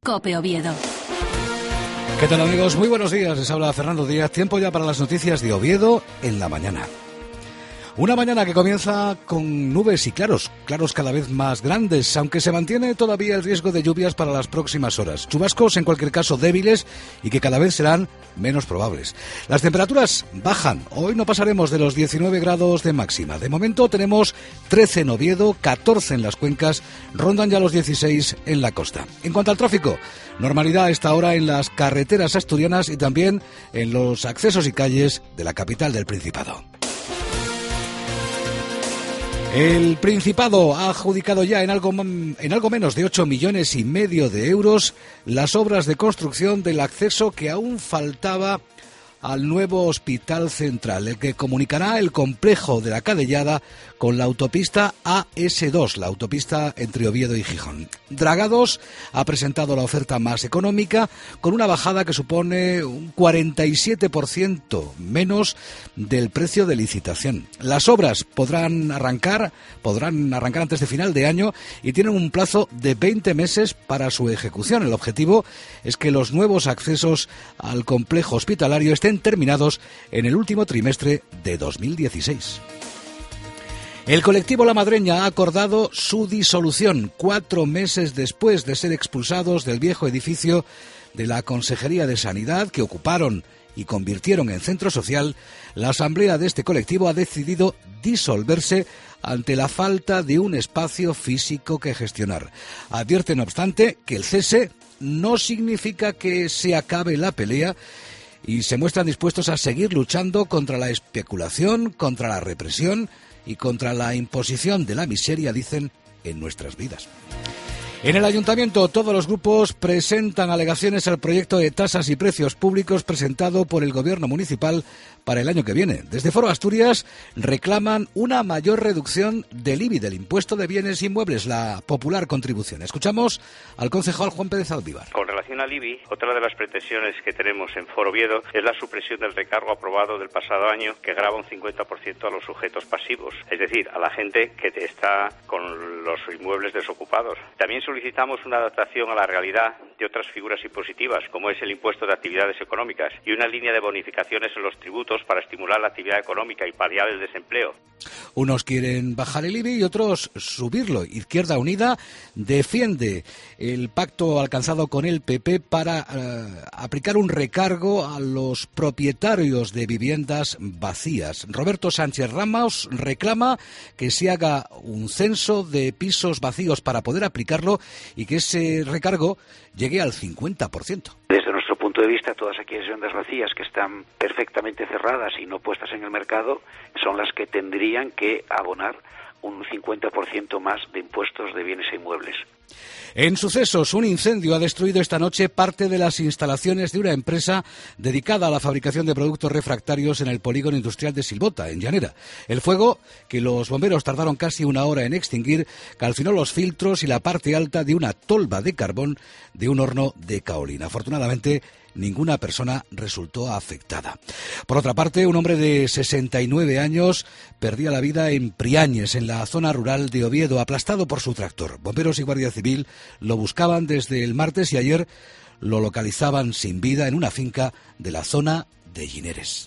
COPE Oviedo. ¿Qué tal, amigos? Muy buenos días, les habla Fernando Díaz. Tiempo ya para las noticias de Oviedo en la mañana. Una mañana que comienza con nubes y claros cada vez más grandes, aunque se mantiene todavía el riesgo de lluvias para las próximas horas. Chubascos, en cualquier caso, débiles y que cada vez serán menos probables. Las temperaturas bajan. Hoy no pasaremos de los 19 grados de máxima. De momento tenemos 13 en Oviedo, 14 en las cuencas, rondan ya los 16 en la costa. En cuanto al tráfico, normalidad a esta hora en las carreteras asturianas y también en los accesos y calles de la capital del Principado. El Principado ha adjudicado ya en algo menos de 8,5 millones de euros las obras de construcción del acceso que aún faltaba al nuevo Hospital Central, el que comunicará el complejo de la Cadellada con la autopista AS2, la autopista entre Oviedo y Gijón. Dragados ha presentado la oferta más económica, con una bajada que supone un 47% menos del precio de licitación. Las obras podrán arrancar antes de final de año y tienen un plazo de 20 meses para su ejecución. El objetivo es que los nuevos accesos al complejo hospitalario estén terminados en el último trimestre de 2016. El colectivo La Madreña ha acordado su disolución 4 meses después de ser expulsados del viejo edificio de la Consejería de Sanidad que ocuparon y convirtieron en centro social. La asamblea de este colectivo ha decidido disolverse ante la falta de un espacio físico que gestionar. Advierte, no obstante, que el cese no significa que se acabe la pelea y se muestran dispuestos a seguir luchando contra la especulación, contra la represión y contra la imposición de la miseria, dicen, en nuestras vidas. En el Ayuntamiento, todos los grupos presentan alegaciones al proyecto de tasas y precios públicos presentado por el Gobierno municipal para el año que viene. Desde Foro Asturias reclaman una mayor reducción del IBI, del impuesto de bienes inmuebles, la popular contribución. Escuchamos al concejal Juan Pérez Aldívar. Con relación al IBI, otra de las pretensiones que tenemos en Foro Oviedo es la supresión del recargo aprobado del pasado año, que grava un 50% a los sujetos pasivos, es decir, a la gente que está con los inmuebles desocupados. También solicitamos una adaptación a la realidad de otras figuras impositivas, como es el impuesto de actividades económicas, y una línea de bonificaciones en los tributos para estimular la actividad económica y paliar el desempleo. Unos quieren bajar el IBI y otros subirlo. Izquierda Unida defiende el pacto alcanzado con el PP para aplicar un recargo a los propietarios de viviendas vacías. Roberto Sánchez Ramos reclama que se haga un censo de pisos vacíos para poder aplicarlo y que ese recargo llegue al 50%. Desde nuestro punto de vista, todas aquellas viviendas vacías que están perfectamente cerradas y no puestas en el mercado son las que tendrían que abonar un 50% más de impuestos de bienes e inmuebles. En sucesos, un incendio ha destruido esta noche parte de las instalaciones de una empresa dedicada a la fabricación de productos refractarios en el polígono industrial de Silvota, en Llanera. El fuego, que los bomberos tardaron casi 1 hora en extinguir, calcinó los filtros y la parte alta de una tolva de carbón de un horno de caolín. Afortunadamente, ninguna persona resultó afectada. Por otra parte, un hombre de 69 años perdía la vida en Priáñez, en la zona rural de Oviedo, aplastado por su tractor. Bomberos y Guardia Civil lo buscaban desde el martes y ayer lo localizaban sin vida en una finca de la zona de Gineres.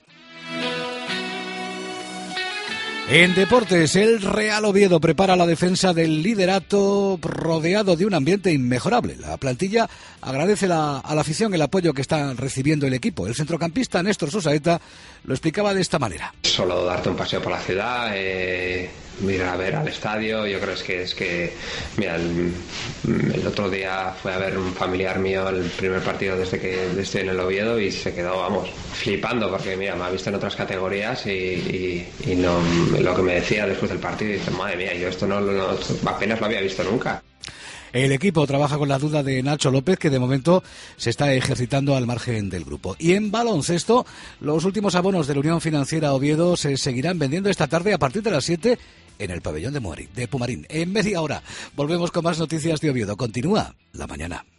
En deportes, el Real Oviedo prepara la defensa del liderato rodeado de un ambiente inmejorable. La plantilla agradece a la afición el apoyo que está recibiendo el equipo. El centrocampista Néstor Susaeta lo explicaba de esta manera. Solo darte un paseo por la ciudad, ir a ver al estadio. Yo creo que mira, el otro día fue a ver un familiar mío el primer partido desde que estoy en el Oviedo y se quedó, flipando porque mira, me ha visto en otras categorías y no, lo que me decía después del partido, dice, madre mía, yo esto no apenas lo había visto nunca. El equipo trabaja con la duda de Nacho López, que de momento se está ejercitando al margen del grupo. Y en baloncesto, los últimos abonos de la Unión Financiera Oviedo se seguirán vendiendo esta tarde a partir de las 7 en el pabellón de Pumarín. En media hora volvemos con más noticias de Oviedo. Continúa la mañana.